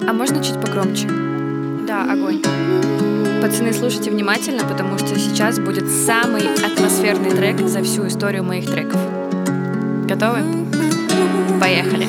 А можно чуть погромче? Да, огонь. Пацаны, слушайте внимательно, потому что сейчас будет самый атмосферный трек за всю историю моих треков. Готовы? Поехали.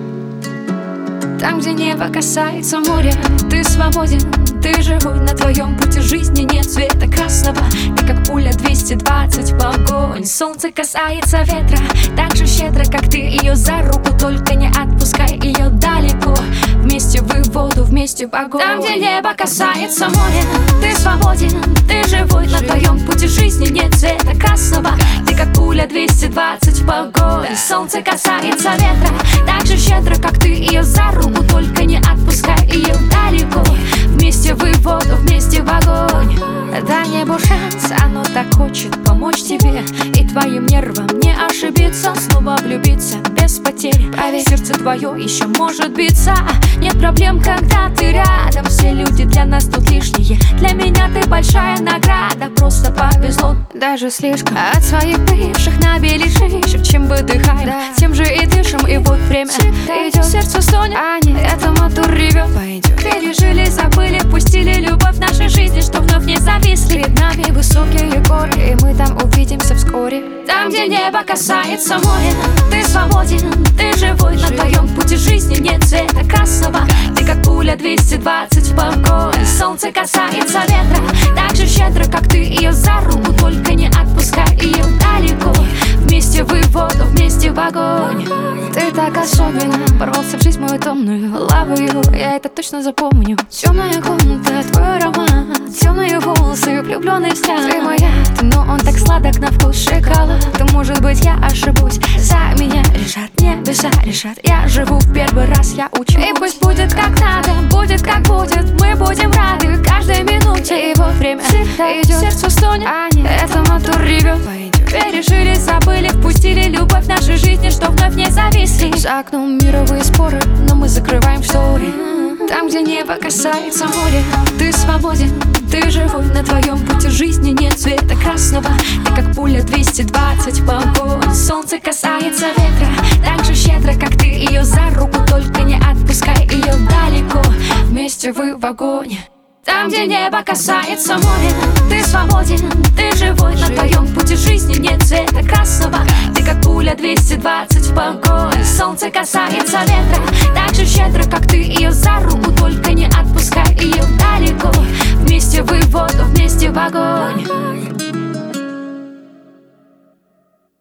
Там, где небо касается моря, ты свободен, ты живой. На твоем пути жизни нет цвета красного. Ты как пуля 220 в огонь. Солнце касается ветра так же щедро, как ты ее за руку. Только не отпускай ее далеко. Вместе в воду, вместе в огонь. Там, где небо касается моря, ты свободен, ты живой. На твоем пути жизни нет цвета красного. Ты как пуля 220 в огонь. Солнце касается ветра так же щедро, как ты ее за руку. Только не отпускай ее далеко. Вместе в воду, вместе в огонь. Дай небу шанс, оно так хочет помочь тебе и твоим нервам не ошибиться. Снова влюбиться без потерь. Поверь, сердце твое еще может биться. Нет проблем, когда ты рядом. Все люди для нас тут лишние. Для меня ты большая награда. Просто повезло, даже слишком. От своих бывших набили шишек. Чем выдыхаем, тем же и дышим. И вот время идет, сердце стонет, а не это мотор ревет. Пережили, забыли, пустили любовь в нашей жизни, что вновь не зависли. Перед нами высокие горы, и мы там увидимся вскоре. Там, где небо касается моря, ты свободен, ты живой. На твоем пути жизни нет цвета красного. Ты как пуля 220 в огонь. Солнце касается ветра так же щедро, как ты ее за руку. Только не отпускай ее далеко. Вместе в воду, вместе в огонь. Ты так особенно ворвался в жизнь мою томную. Лавую, я это точно запомню. Темная комната, твой аромат, темные волосы, влюбленный взгляд. Ты моя, но он так сладок на вкус шоколад. То может быть я ошибусь, за меня решат небеса, решат. Я живу в первый раз, я учусь. И пусть будет как надо, будет как будет. Мы будем рады каждой минуте. И вот время идет, сердце стонет, а не это мотор ревет. Пережили, забыли, впустили любовь в нашей жизни, что вновь не зависли. За окном мировые споры, но мы закрываем шторы. Там, где небо касается моря, ты свободен, ты живой. На твоем пути жизни нет цвета красного. Ты как пуля 220 в огонь. Солнце касается ветра так же щедро, как ты ее за руку. Только не отпускай ее далеко. Вместе вы в огонь. Там, где небо касается моря, ты свободен, ты живой. На твоем пути жизни нет цвета красного. Ты как пуля 220 в огонь. Солнце касается ветра так же щедро, как ты ее за руку. Только не отпускай ее далеко. Вместе в воду, вместе в огонь.